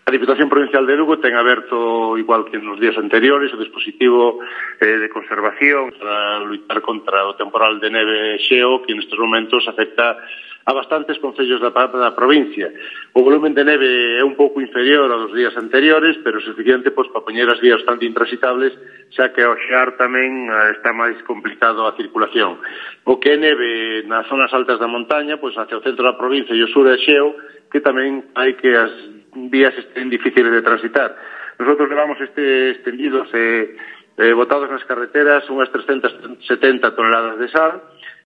A Diputación Provincial de Lugo ten aberto, igual que nos días anteriores, o dispositivo de conservación para lutar contra o temporal de neve xeo que nestes momentos afecta a bastantes concellos da provincia. O volumen de neve é un pouco inferior aos días anteriores, pero suficiente para poñer as vías bastante intransitables, xa que ao xear tamén está máis complicado a circulación. O que é neve nas zonas altas da montaña, hacia o centro da provincia e o sur é xeo, que tamén hai que as vías estén difíciles de transitar. Nosotros levamos estendidos botados nas carreteras unhas 370 toneladas de sal,